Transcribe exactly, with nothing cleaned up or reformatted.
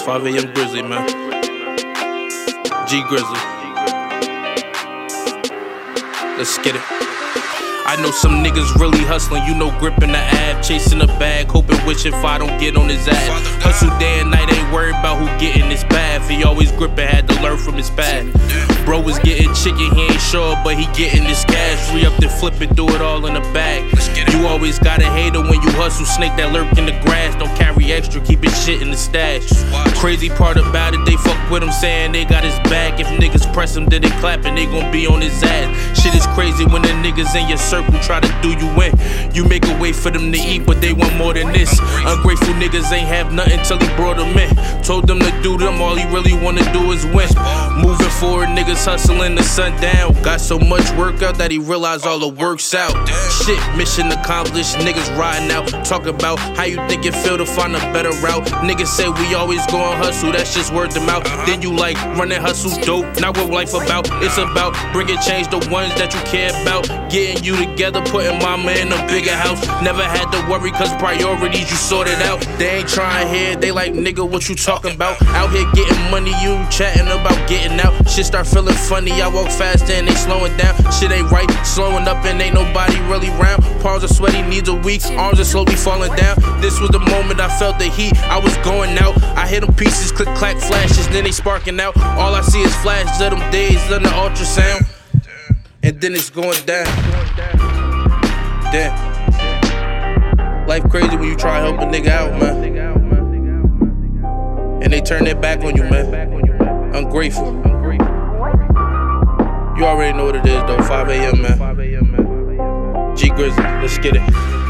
five A M Grizzly, man. G Grizzly. Let's get it. I know some niggas really hustling, you know, gripping the ab, chasing the bag, hoping, wishing if I don't get on his ass. Hustle day and night, ain't worried about who getting his path. He always gripping, had to learn from his past. Bro was getting chicken, he ain't sure, but he getting his cash. Re up and flipping, do it all in the bag. You always got a hater when you hustle, snake that lurk in the grass. Don't carry extra, keep his shit in the stash. Crazy part about it, they fuck with him, saying they got his back. If niggas press him, then they clapping, they gon' be on his ass. Shit is crazy when the niggas in your circle try to do you in. You make a way for them to eat, but they want more than this. Ungrateful niggas ain't have nothing till he brought them in. Told them to do them, all he really wanna do is win. Moving forward, niggas hustling the sun down. Got so much work out that he realized all the work's out. Shit, mission accomplished, niggas riding out. Talk about how you think it feel to find a better route. Niggas say we always gon' hustle, that's just word to mouth. Then you like, running hustle's dope, not what life about. It's about bringing change to ones that you care about. Getting you together, putting mama in a bigger house. Never had to worry cause priorities you sorted out. They ain't trying here, they like, nigga, what you talking about? Out here getting money, you chatting about getting out. Shit start feeling funny, I walk faster and they slowing down. Shit ain't right, slowing up and ain't nobody really round. Palms are sweaty, knees are weak, arms are slowly falling down. This was the moment I felt the heat, I was going out. I hit them pieces, click clack flashes, then they sparking out. All I see is flashes of them days on the ultrasound. And then it's going down. Damn. Life crazy when you try to help a nigga out, man. And they turn their back on you, man. Ungrateful. You already know what it is, though. five A M, man. G Grizzly, let's get it.